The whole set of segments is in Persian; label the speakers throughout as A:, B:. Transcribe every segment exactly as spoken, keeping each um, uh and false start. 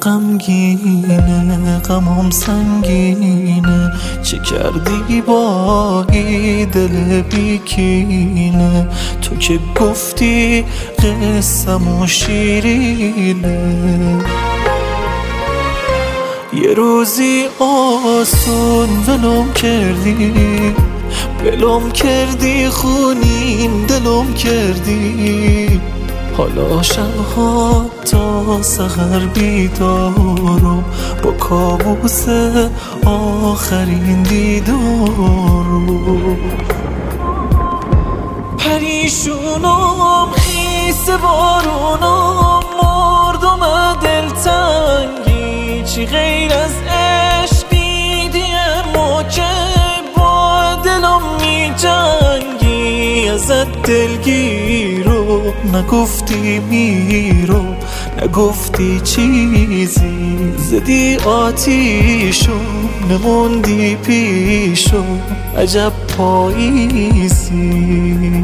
A: غمگینه، غمم سنگینه، چه کردی با این دل بیکینه؟ تو که گفتی قصه‌مو شیرینه. یه روزی آسون ولم کردی، ولم کردی، خونین دلم کردی. حالا شبها تا سحر بیدارم با کابوس آخرین دیدارم. پریشونم خیس بارونم، مردم دلتنگی، چی غیر از عشق دیدی اما که با دلم می جنگی. ازت دلگیرم نگفتی میرم، نگفتی چیزی، زدی آتیشم نموندی پیشم، عجب پاییزی.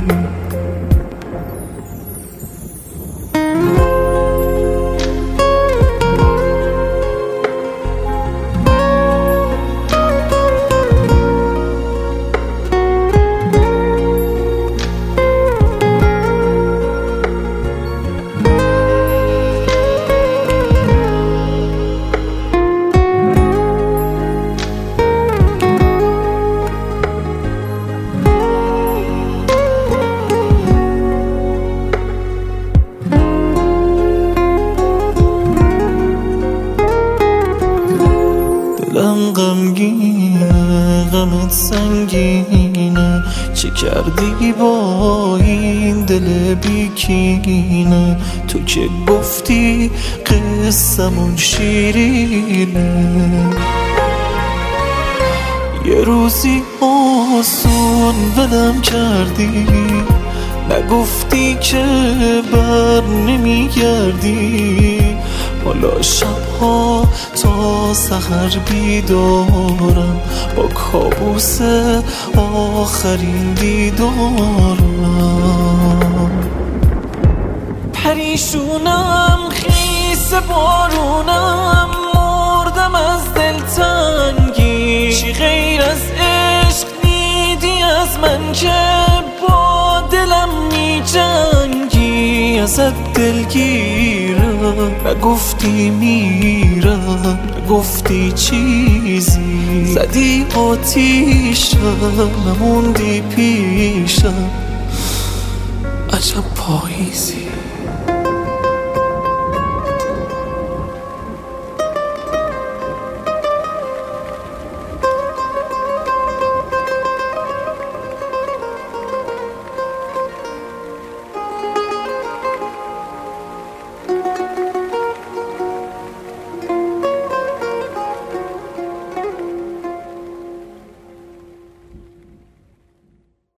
A: دلم غمگینه، غمت سنگینه، چه کردی با این دل بیکینه؟ تو که گفتی قصه‌مون شیرینه. یه روزی آسون ولم کردی، نگفتی که بر نمیگردی. حالا شبها تا سحر بیدارم با کابوس آخرین دیدارم. پریشونم خیس بارونم، مردم از دلتنگی، چی غیر از عشق دیدی از من که با دلم می جنگی. ازت دلگیرم نگفتی میرم، نگفتی چیزی، زدی آتیشم نموندی پیشم، عجب پاییزی.